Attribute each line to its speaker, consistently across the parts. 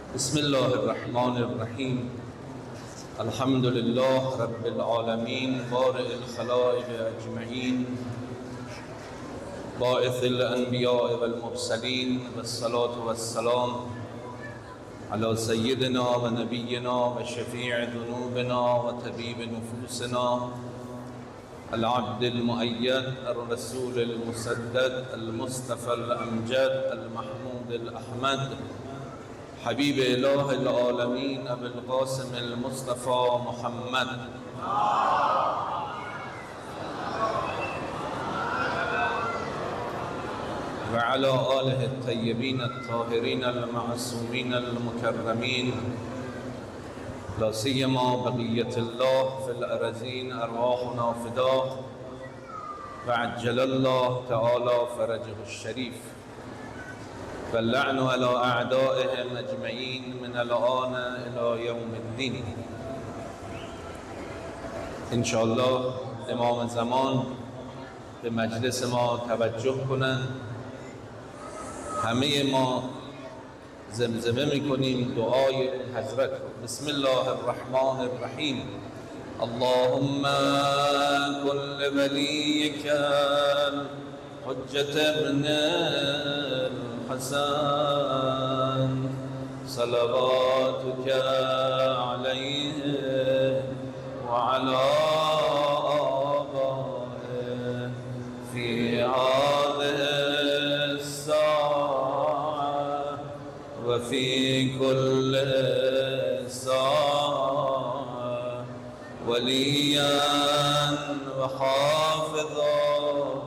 Speaker 1: بسم الله الرحمن الرحیم. الحمد لله رب العالمین بارئ الخلائق اجمعین باعث الانبیاء والمرسلین والصلاة والسلام على سیدنا و نبینا و شفیع ذنوبنا و طبیب نفوسنا العبد المؤید الرسول المسدد المصطفى الامجد المحمود الاحمد حبیب اله العالمین ابو القاسم المصطفى محمد وعلى آله الطيبين الطاهرين المعصومين المكرمين لا سيما بقية الله في الأرضين أرواحنا فداه وعجل الله تعالى فرجه الشريف واللعن على أعدائهم أجمعين من الآن إلى يوم الدين. إن شاء الله امام زمان به مجلس ما توجه کنند. همه ما زمزمه میکنیم دعای حضرت رو. بسم الله الرحمن الرحیم. اللهم كن لوليك حجة ابن الحسن صلواتك عليه وعلى آبائه في هذه الساعة وفي كل ساعة وليا وحافظا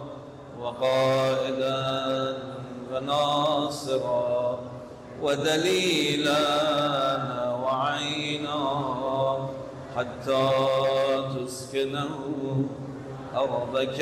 Speaker 1: وقائدا وناصرا ودليلا وعينا حتى تسكنه أرضك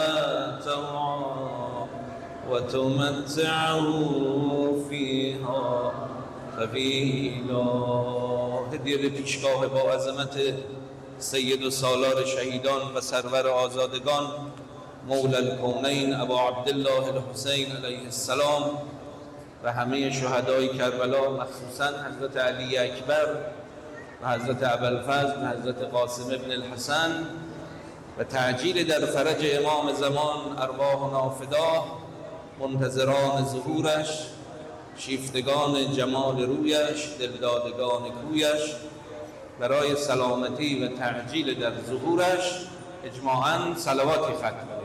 Speaker 1: طوعا وتمتعه فيها طويلا. هدیه پیشگاه با عظمت سید و سالار شهیدان و سرور آزادگان مولا الکونین ابا عبدالله الحسین علیه السلام و همه شهدای کربلا، مخصوصا حضرت علی اکبر و حضرت ابوالفضل و حضرت قاسم ابن الحسن و تعجیل در فرج امام زمان ارواحنا فداه، منتظران ظهورش، شیفتگان جمال رویش، دلدادگان کویش، برای سلامتی و تعجیل در ظهورش اجماعاً صلواتی ختم کنید.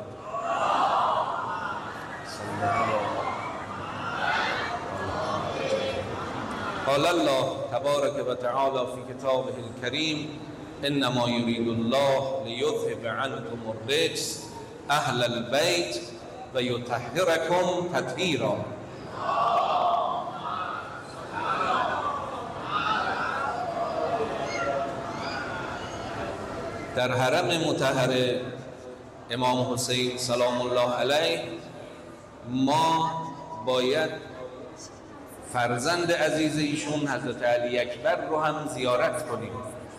Speaker 1: قال الله تبارك وتعالى في كتابه الكريم انما يريد الله ليذهب عنكم الرجس اهل البيت ويطهركم تطهيرا. در حرم مطهر امام حسین سلام الله علیه ما باید فرزند عزیز ایشون حضرت علی اکبر رو هم زیارت کنیم.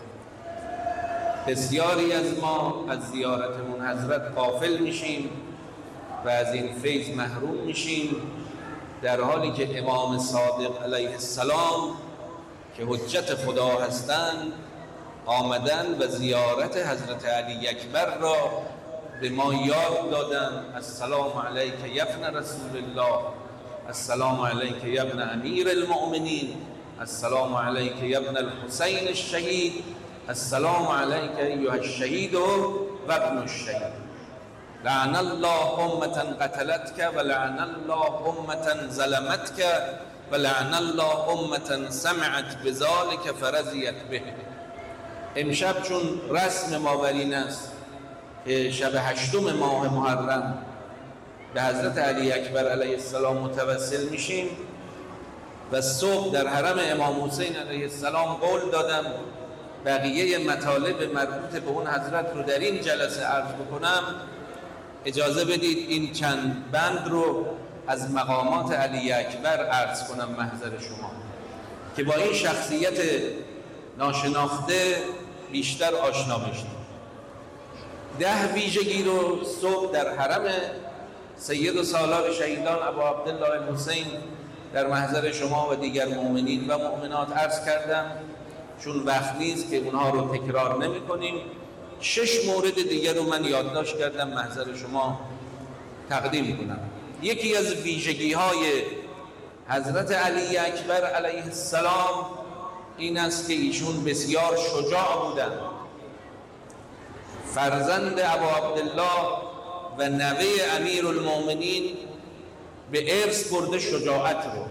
Speaker 1: بسیاری از ما از زیارتمون حضرت غافل میشیم و از این فیض محروم میشیم، در حالی که امام صادق علیه السلام که حجت خدا هستند آمدن و زیارت حضرت علی اکبر را به ما یاد دادن. السلام علیک یا ابن رسول الله، السلام علیک یا ابن امیر المؤمنین، السلام علیک یا ابن الحسین الشهید، السلام علیک ایها الشهید و ابن الشهید. لعن الله امة قتلتك ولعن الله امة ظلمتك ولعن الله امة سمعت بذلك فرضیت به. امشب چون رسم ما بر این است که شب 8 ماه محرم به حضرت علی اکبر علیه السلام متوسل میشیم و صبح در حرم امام حسین علیه السلام قول دادم بقیه مطالب مربوط به اون حضرت رو در این جلسه عرض بکنم. اجازه بدید این چند بند رو از مقامات علی اکبر عرض کنم محضر شما که با این شخصیت ناشناخته بیشتر آشنا بشید. 10 ویژگی رو صبح در حرم سید و سالار شهیدان ابو عبدالله الحسین در محضر شما و دیگر مؤمنین و مؤمنات عرض کردم، چون وقت نیست که اونها رو تکرار نمی کنیم. 6 مورد دیگر رو من یادداشت کردم محضر شما تقدیم کنم. یکی از ویژگی‌های حضرت علی اکبر علیه السلام این است که ایشون بسیار شجاع بودند. فرزند ابا عبدالله و نوه امیر المؤمنین به ارث برده شجاعت رو.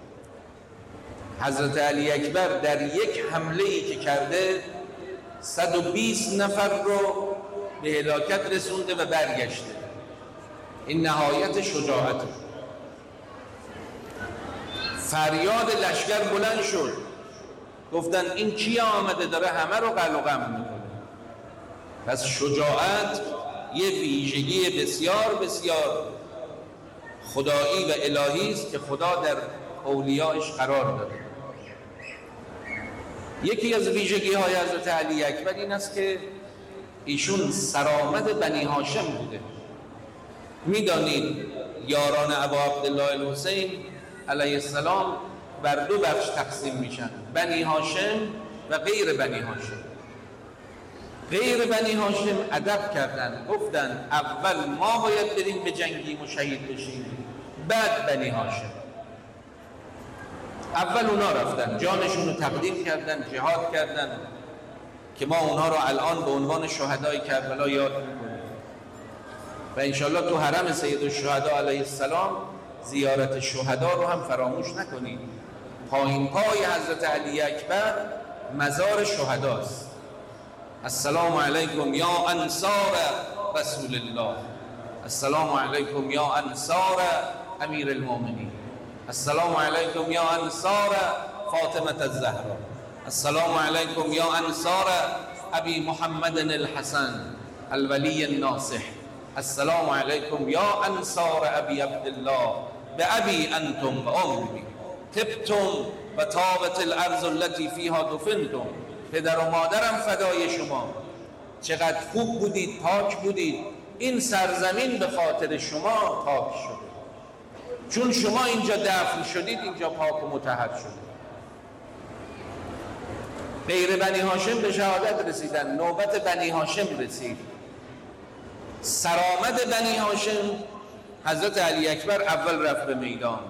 Speaker 1: حضرت علی اکبر در یک حمله‌ای که کرده 120 نفر رو به هلاکت رسونده و برگشته. این نهایت شجاعت. فریاد لشکر بلند شد، گفتن این کی آمده داره همه رو قلع و قم میکنه. پس شجاعت یه ویژگی بسیار بسیار خدایی و الهی است که خدا در اولیاءش قرار داده. یکی از ویژگی های حضرت علی اکبر این است که ایشون سرآمد بنی هاشم بوده. میدانید یاران ابا عبدالله الحسین علیه السلام بر 2 بخش تقسیم میشن، بنی هاشم و غیر بنی هاشم. غیر بنی هاشم ادب کردن، گفتن اول ما باید بریم به جنگیم و شهید بشیم، بعد بنی هاشم. اول اونا رفتن، جانشون رو تقدیم کردن، جهاد کردن که ما اونها رو الان به عنوان شهدای کربلا یاد میکنیم و انشالله تو حرم سید الشهدا علیه السلام زیارت شهدا رو هم فراموش نکنید. پایین پای حضرت علی اکبر مزار شهداست. السلام علیکم یا انصار رسول الله، السلام علیکم یا انصار امیر المؤمنین، السلام علیکم یا انصار فاطمه الزهرا، السلام علیکم یا انصار ابی محمد الحسن الولی الناصح، السلام علیکم یا انصار ابی عبدالله بابی انتم و امی طبتم و طابت الارض التي فیها دفنتم. پدر و مادرم فدای شما، چقدر خوب بودید، پاک بودید، این سرزمین به خاطر شما پاک شده، چون شما اینجا دفن شدید اینجا پاک و مطهر شده. غیر بنی هاشم به شهادت رسیدن، نوبت بنی هاشم رسید. سرآمد بنی هاشم حضرت علی اکبر اول رفت به میدان.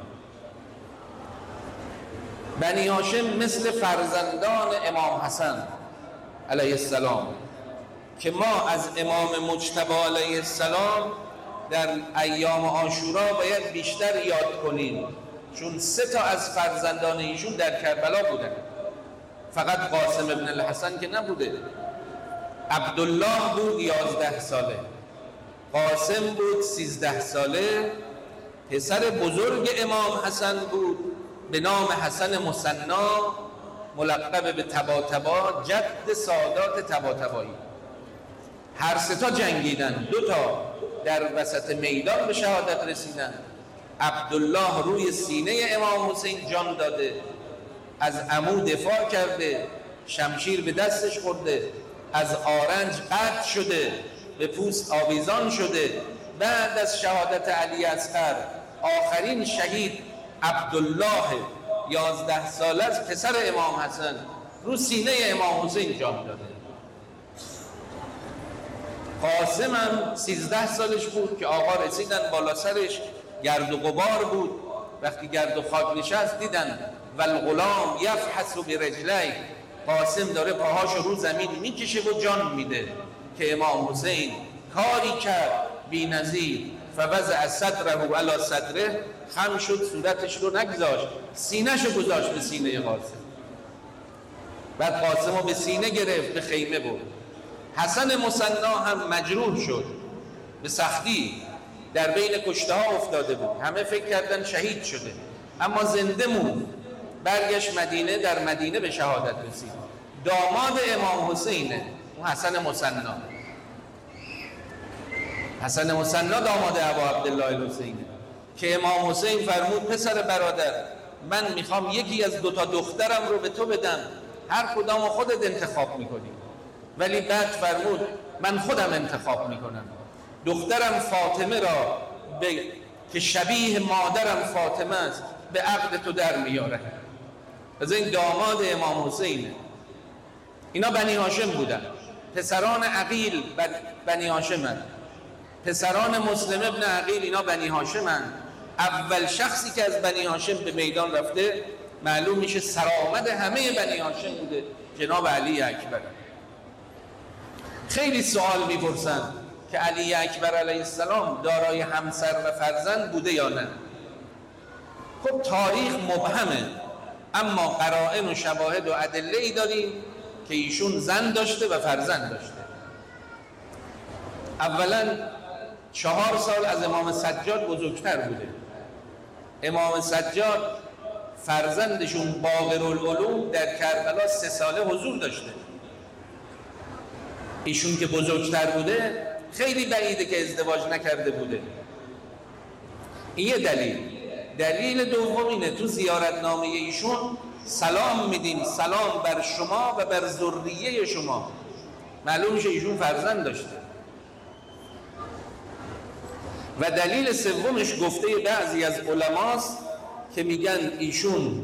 Speaker 1: بنی هاشم مثل فرزندان امام حسن علیه السلام که ما از امام مجتبی علیه السلام در ایام عاشورا باید بیشتر یاد کنیم، چون 3 تا از فرزندان ایشون در کربلا بودن. فقط قاسم ابن الحسن که نبوده. عبدالله بود 11 ساله، قاسم بود 13 ساله، پسر بزرگ امام حسن بود به نام حسن مثنی ملقب به طباطبا، جد سادات طباطبایی. هر 3 تا جنگیدن، 2 تا در وسط میدان به شهادت رسیدن. عبدالله روی سینه امام حسین جان داده، از عمو دفاع کرده، شمشیر به دستش خورده، از آرنج قطع شده، به پوست آویزان شده. بعد از شهادت علی اصغر آخرین شهید عبدالله 11 ساله از پسر امام حسن رو سینه امام حسین جان داده. قاسم هم 13 سالش بود که آقا رسیدن بالا سرش، گرد و غبار بود. وقتی گرد و خاک نشست دیدن والغلام یفحص برجلیه، قاسم داره پاهاشو رو زمین میکشه و جان میده که امام حسین کاری کرد بی‌نظیر، فوضع صدره علی صدره، خم شد صورتش رو نگذاشت، سینه‌شو گذاشت به سینه قاسم. بعد قاسم رو به سینه گرفت، به خیمه برد. حسن مثنی هم مجروح شد به سختی، در بین کشته ها افتاده بود، همه فکر کردن شهید شده، اما زنده موند. برگشت مدینه، در مدینه به شهادت رسید. داماد امام حسینه اون حسن مثنی. حسن مثنی داماد ابا عبدالله الحسینه که امام حسین فرمود پسر برادر، من میخوام یکی از 2 تا دخترم رو به تو بدم، هر کدام خودت انتخاب میکنی. ولی بعد فرمود من خودم انتخاب میکنم، دخترم فاطمه را که شبیه مادرم فاطمه است به عقد تو در میاره. از این داماد امام حسینه. اینا بنی هاشم بودن، پسران عقیل بنی هاشمن، پسران مسلم ابن عقیل اینا بنی هاشمن. اول شخصی که از بنی هاشم به میدان رفته معلوم میشه سرآمد همه بنی هاشم بوده، جناب علی اکبر. خیلی سوال میپرسن که علی اکبر علیه السلام دارای همسر و فرزند بوده یا نه؟ خب تاریخ مبهمه، اما قرائن و شواهد و ادله‌ای داریم که ایشون زن داشته و فرزند داشته. اولا 4 سال از امام سجاد بزرگتر بوده. امام سجاد فرزندشون باقرالعلوم در کربلا 3 ساله حضور داشته. ایشون که بزرگتر بوده خیلی بعیده که ازدواج نکرده بوده. این یه دلیل دوم اینه تو زیارتنامه ایشون سلام میدیم، سلام بر شما و بر ذریه شما. معلوم میشه ایشون فرزند داشته. و دلیل سومش گفته بعضی از علماست که میگن ایشون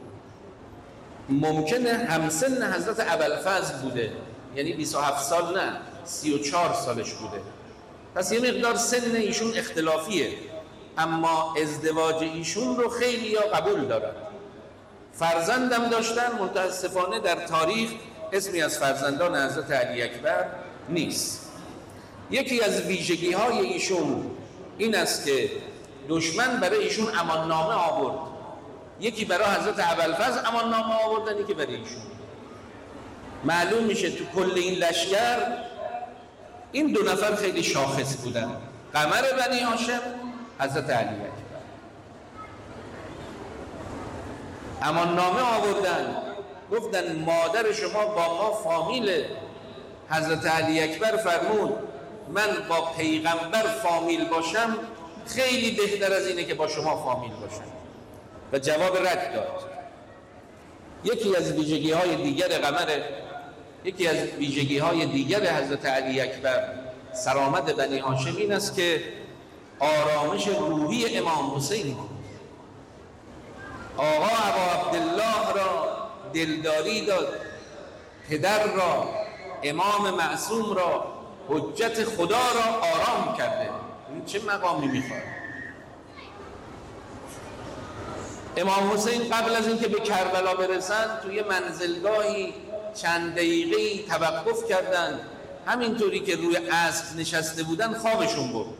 Speaker 1: ممکنه همسن حضرت ابوالفضل بوده، یعنی 27 سال نه 34 سالش بوده. پس یه مقدار سن ایشون اختلافیه، اما ازدواج ایشون رو خیلی ها قبول دارن. فرزندم داشتن، متاسفانه در تاریخ اسمی از فرزندان حضرت علی اکبر نیست. یکی از ویژگی های ایشون این است که دشمن برای ایشون اماننامه آورد. یکی برای حضرت ابوالفضل اماننامه آوردن، یکی برای ایشون. معلوم میشه تو کل این لشکر این 2 نفر خیلی شاخص بودن، قمر بنی هاشم، حضرت علی اکبر. اماننامه آوردن، گفتن مادر شما با ما فامیل. حضرت علی اکبر فرمود من با پیغمبر فامیل باشم خیلی بهتر از اینه که با شما فامیل باشم، و جواب رد داد. یکی از ویژگی‌های دیگر قمر، یکی از ویژگی‌های دیگر حضرت علی اکبر سرآمد بنی هاشم این است که آرامش روحی امام حسین، آقا ابا عبدالله را دلداری داد، پدر را، امام معصوم را، حجت خدا را آرام کرده. این چه مقامی میخواد؟ امام حسین قبل از اینکه به کربلا برسن توی منزلگاهی چند دقیقه‌ای توقف کردند. همینطوری که روی اسب نشسته بودن خوابشون برد.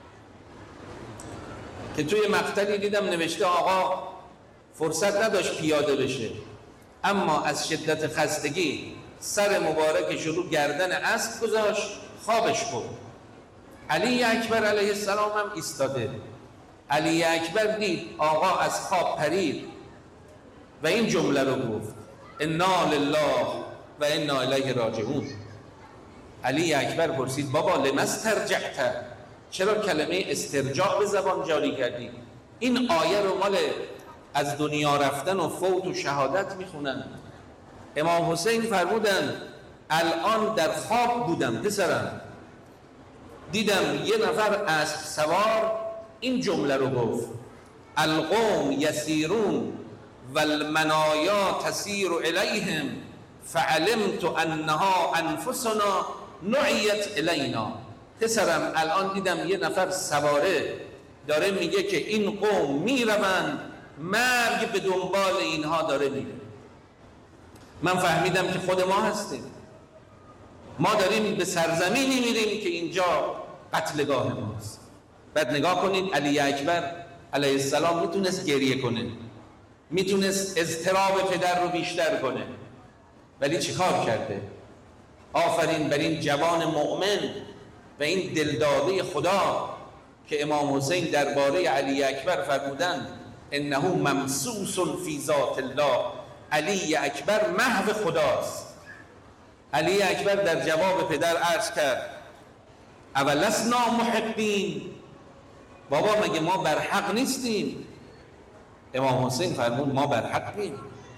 Speaker 1: که توی مقطعی دیدم نوشته آقا فرصت نداشت پیاده بشه، اما از شدت خستگی سر مبارکش رو گردن اسب گذاشت، خوابش برد. علی اکبر علیه السلام هم ایستاده. علی اکبر دید آقا از خواب پرید و این جمله رو گفت انا لله و انا الیه راجعون. علی اکبر پرسید بابا لما استرجعت، چرا کلمه استرجاع به زبان جاری کردی؟ این آیه رو مال از دنیا رفتن و فوت و شهادت میخونن. امام حسین فرمودن الان در خواب بودم پسرم، دیدم یه نفر اسب سوار این جمله رو گفت القوم یسیرون والمنایا تسیر الیهم فعلمت انها انفسنا نعیت الینا. پسرم الان دیدم یه نفر سواره داره میگه که این قوم میروند، مرگ به دنبال اینها داره میره. من فهمیدم که خود ما هستیم، ما داریم به سرزمینی میریم که اینجا قتلگاه ماست. بعد نگاه کنید علی اکبر علیه السلام میتونست گریه کنه، میتونست اضطراب پدر رو بیشتر کنه، ولی چیکار کرده؟ آفرین بر این جوان مؤمن و این دلداده خدا که امام حسین درباره علی اکبر فرمودند انه ممسوس فی ذات الله. علی اکبر محو خداست. علی اکبر در جواب پدر عرض کرد اولسنا محقین، بابا مگه ما بر حق نیستیم؟ امام حسین فرمود ما بر حقیم.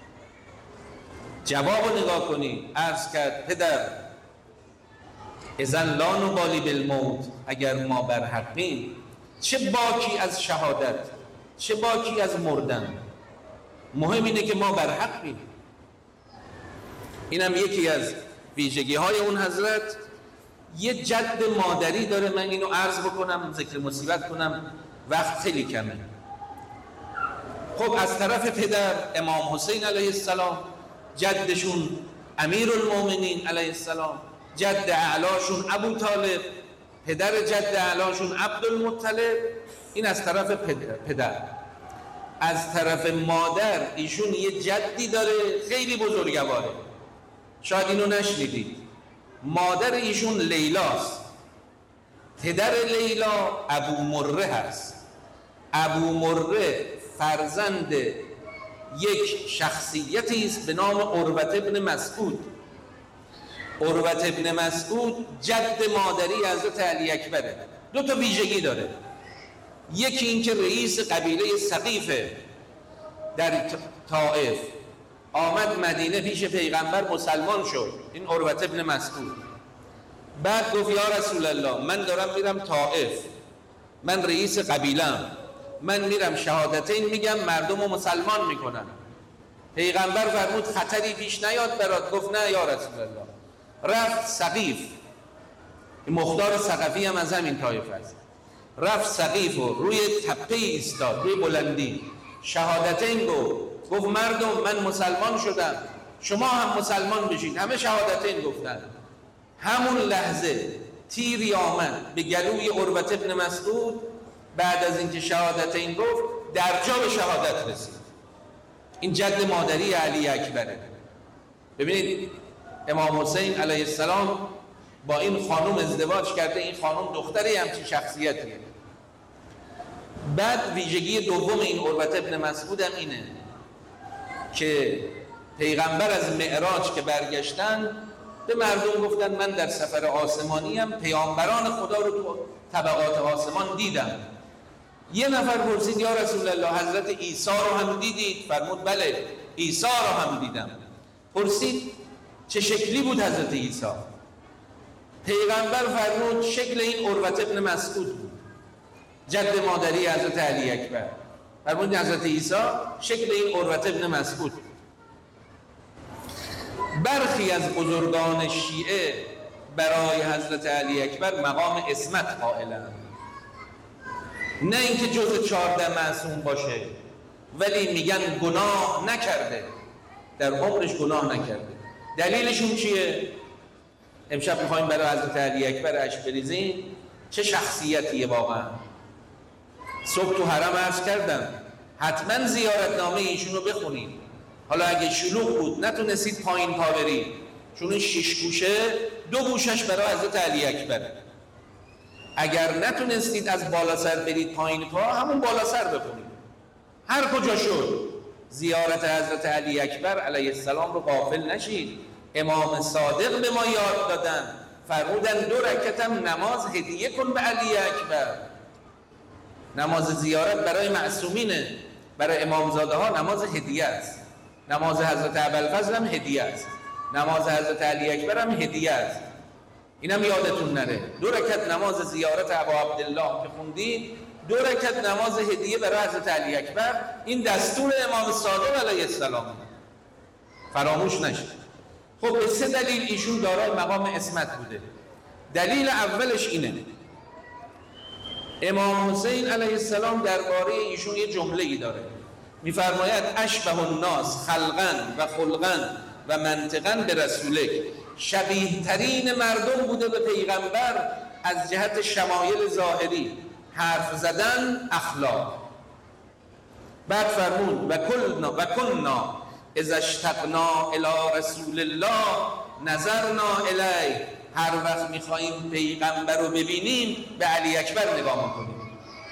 Speaker 1: جواب نگاه کنید، عرض کرد پدر اذن لا نبالی بالموت، اگر ما بر حقیم چه باکی از شهادت، چه باکی از مردن. مهم اینه که ما بر حقیم. اینم یکی از ویژگی های اون حضرت. یه جد مادری داره، من اینو عرض بکنم، ذکر مصیبت کنم، وقت خیلی کمه. خب از طرف پدر امام حسین علیه السلام، جدشون امیرالمومنین علیه السلام، جد اعلاشون ابو طالب، پدر جد اعلاشون عبدالمطلب. این از طرف پدر. از طرف مادر ایشون یه جدی داره خیلی بزرگواره، شاید اینو نشنیدید. مادر ایشون لیلاست، پدر لیلا ابو مره هست. ابو مره فرزند یک شخصیتی است به نام عروة ابن مسعود. عروة ابن مسعود جد مادری حضرت علی اکبره. دو تا ویژگی داره. یکی اینکه رئیس قبیله ثقیفه در طائف، آمد مدینه پیش پیغمبر مسلمان شد، این عروة ابن مسعود. بعد گفت یا رسول الله من دارم میرم طائف، من رئیس قبیله‌ام، من میرم شهادتین میگم مردم رو مسلمان میکنم. پیغمبر فرمود خطری پیش نیاد برات؟ گفت نه یا رسول الله. رفت ثقیف، مختار ثقفی هم از همین طایفه است. رفت ثقیف و روی تپه ایستاد، روی بلندی، شهادتین گفت مردم من مسلمان شدم، شما هم مسلمان بشید. همه شهادتین گفتن. همون لحظه تیری آمد به گلوی عروة ابن مسعود. بعد از اینکه شهادتین گفت در جا به شهادت رسید. این جد مادری علی اکبره. ببینید امام حسین علیه السلام با این خانم ازدواج کرده. این خانم دختری همچین شخصیتیه. بعد ویژگی دوم این عروة ابن مسعود هم اینه که پیغمبر از معراج که برگشتن به مردم گفتن من در سفر آسمانی هم پیامبران خدا رو تو طبقات آسمان دیدم. یه نفر پرسید یا رسول الله حضرت عیسی رو هم دیدید؟ فرمود بله عیسی رو هم دیدم. پرسید چه شکلی بود حضرت عیسی؟ پیغمبر فرمود شکل این عروة ابن مسعود بود، جد مادری حضرت علی اکبر. فرمود حضرت عیسی شکل این عروة ابن مسعود. برخی از بزرگان شیعه برای حضرت علی اکبر مقام عصمت قائلند، نه اینکه جز 14 معصوم باشه، ولی میگن گناه نکرده، در عمرش گناه نکرده. دلیلشون چیه؟ امشب میخوایم برای حضرت علی اکبر اش بریزیم. چه شخصیتیه واقعا. صبح تو حرم عرض کردم حتما زیارتنامه ایشون رو بخونید. حالا اگه شلوغ بود نتونستید پایین پا برید، چون 6 گوشه 2 گوشش برای حضرت علی اکبر. اگر نتونستید از بالا سر برید پایین پا، همون بالا سر بخونید. هر کجا شد زیارت حضرت علی اکبر علیه السلام رو غافل نشید. امام صادق به ما یاد دادن، فرمودن 2 رکعتم نماز هدیه کن به علی اکبر. نماز زیارت برای معصومینه، برای امامزاده ها نماز هدیه است. نماز حضرت ابوالفضل هم هدیه است، نماز حضرت علی اکبر هم هدیه است. اینم یادتون نره. 2 رکعت نماز زیارت ابا عبدالله که خوندید، 2 رکعت نماز هدیه برای حضرت علی اکبر. این دستور امام صادق علیه السلام، فراموش نشه. خب به 3 دلیل ایشون دارای مقام عصمت بوده. دلیل اولش اینه، امام حسین علیه السلام درباره ایشون یه جمله‌ای داره، میفرماید اشبه الناس خلقا و خلقا و منطقا به رسولک. شبیه ترین مردم بوده به پیغمبر از جهت شمایل ظاهری، حرف زدن، اخلاق. بعد فرمود و کنا اذا اشتقنا الی رسول الله نظرنا الیه. هر وقت میخواییم پیغمبر رو ببینیم به علی اکبر نگاه میکنیم.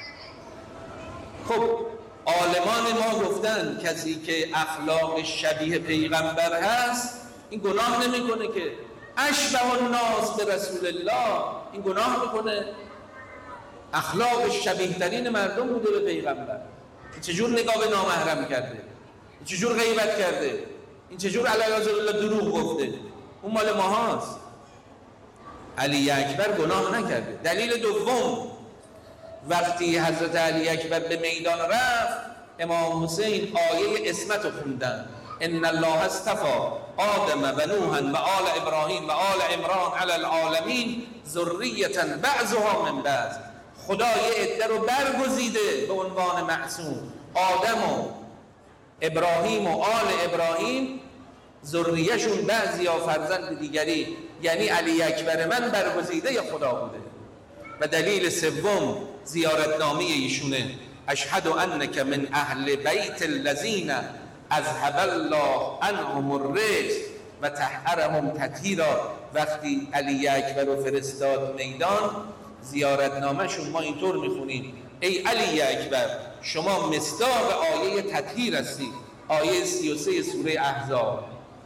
Speaker 1: خب عالمان ما گفتن کسی که اخلاق شبیه پیغمبر هست این گناه نمیکنه که. اشبه الناس به رسول الله، این گناه میکنه. اخلاق شبیه ترین مردم بوده به پیغمبر. این چجور نگاه به نامحرم کرده، این چجور غیبت کرده، این چجور علی رسول الله دروغ گفته. اون مال ما هاست. علی اکبر گناه نکرده. دلیل دوم، وقتی حضرت علی اکبر به میدان رفت، امام حسین آیه اسمت رو خوندن: ان الله اصطفى آدم و نوحا و آل ابراهیم و آل عمران علی العالمین ذریة بعضها من بعض. خدا یه عده رو برگزیده به عنوان معصوم، آدم و ابراهیم و آل ابراهیم، ذریه‌شون بعضیا فرزند دیگری، یعنی علی اکبر من برگزیده خدا بوده. و دلیل سوم زیارتنامه ایشونه: اشهد انک من اهل بیت الذین اذهب الله عنهم الرجس و طهرهم تطهیرا. وقتی علی اکبر رو فرستاد میدان، زیارتنامه‌شون ما اینطور میخونیم: ای علی اکبر، شما مصداق آیه تطهیر هستی. آیه 33 سوره احزاب.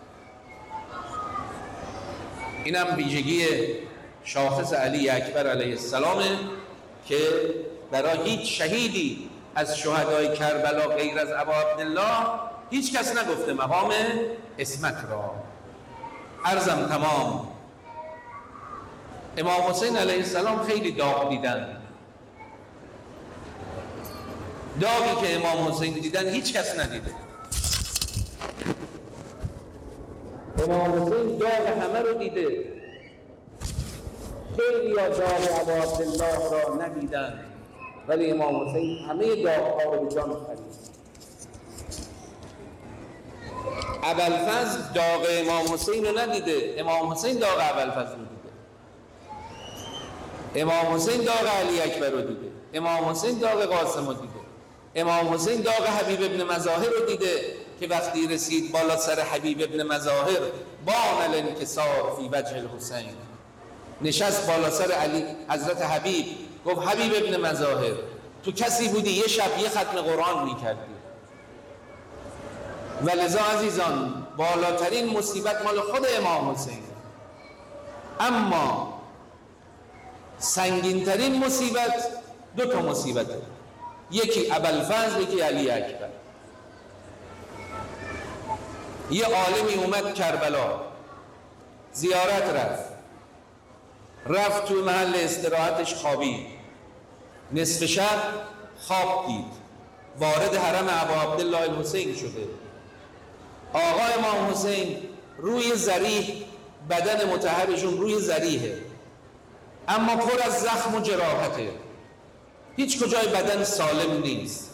Speaker 1: اینم ویژگی شاخص علی اکبر علیه السلام که برای هیچ شهیدی از شهدای کربلا غیر از ابا عبدالله هیچ کس نگفته مقام اسمت را. عرضم تمام. امام حسین علیه السلام خیلی داغ دیدن. داغی که امام حسین دیدن هیچ کس ندیده. امام حسین داغ همه رو دیده. خیلی ها داغ ابا عبدالله را ندیدن، ولی امام حسین همه داغ‌ها رو به جان خرید. ابوالفضل داغ امام حسین رو ندیده، امام حسین داغ ابوالفضل رو دیده. امام حسین داغ علی اکبر رو دیده، امام حسین داغ قاسم رو دیده، امام حسین داغ حبیب ابن مظاهر رو دیده که وقتی رسید بالا سر حبیب ابن مظاهر بان الانکسار فی وجه الحسین، نشست بالا سر علی حضرت حبیب، گفت حبیب ابن مظاهر، تو کسی بودی یه شب یه ختم قرآن میکردی. و لذا عزیزان، بالاترین مصیبت مال خود امام حسین، اما سنگینترین مصیبت دو تا مصیبته: یکی ابوالفضل، یکی علی اکبر. یه عالمی اومد کربلا زیارت، رفت تو محل استراحتش خوابید. نصف شب خواب دید، وارد حرم ابا عبدالله الحسین شده. آقا امام حسین روی ذریح، بدن مطهرشون روی ذریحه، اما پر از زخم و جراحته، هیچ کجای بدن سالم نیست.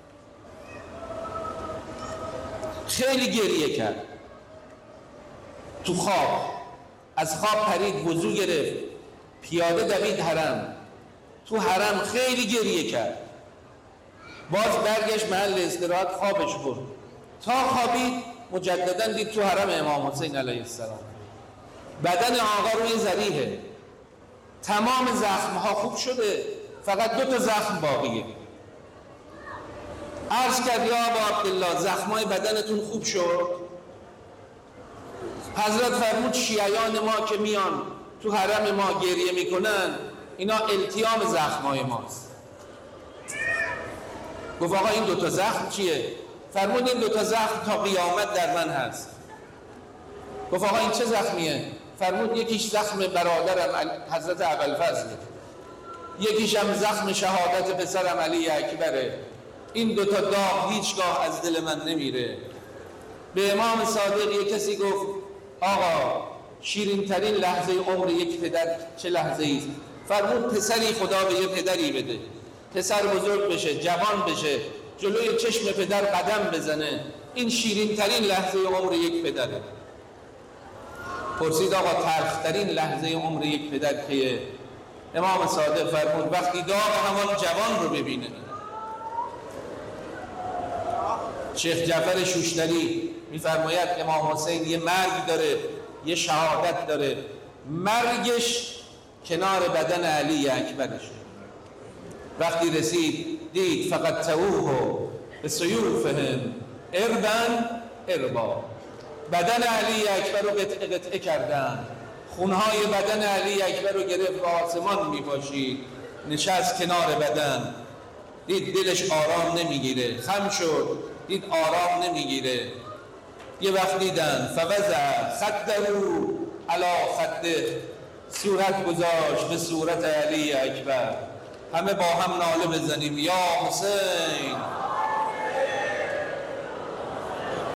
Speaker 1: خیلی گریه کرد. تو خواب از خواب پرید، وضو گرفت، پیاده دوید حرم. تو حرم خیلی گریه کرد. باز برگشت محل استراحت، خوابش برد. تا خوابید مجددا دید تو حرم امام حسین علیه السلام. بدن آقا روی ذریحه، تمام زخمها خوب شده، فقط دو تا زخم باقیه. عرض کرد یا ابا عبدالله، زخمای بدنتون خوب شد؟ حضرت فرمود شیعیان ما که میان تو حرم ما گریه میکنن، اینا التیام زخمای ماست. گفت آقا این دوتا زخم چیه؟ فرمود این دوتا زخم تا قیامت در من هست. گفت آقا این چه زخمیه؟ فرمود یکیش زخم برادرم حضرت ابوالفضل، یکیش هم زخم شهادت پسرم علی اکبره. این دوتا داغ هیچگاه از دل من نمیره. به امام صادق یک کسی گفت آقا شیرین ترین لحظه عمر یک پدر چه لحظه ایست؟ فرمود پسری خدا به یه پدری بده، پسر بزرگ بشه، جوان بشه، جلوی چشم پدر قدم بزنه، این شیرین ترین لحظه عمر یک پدره. پرسید آقا تلخ ترین لحظه عمر یک پدر کیه؟ امام صادق فرمود وقتی داغ همان جوان رو ببینه. شیخ جعفر شوشتری میفرماید امام حسین یه مرگ داره، یه شهادت داره، مرگش کنار بدن علی اکبرشه. وقتی رسید دید فقط توه به سیوفهم اربن اربا، بدن علی اکبر رو قطعه کردن، خونهای بدن علی اکبر رو گرفت و آسمان میپاشید. نشست کنار بدن، دید دلش آرام نمیگیره، خم شد، دید آرام نمیگیره. یه وقت دیدن فوضع خده علی خده، صورت گذاشت به صورت علی اکبر. همه با هم ناله بزنیم یا حسین.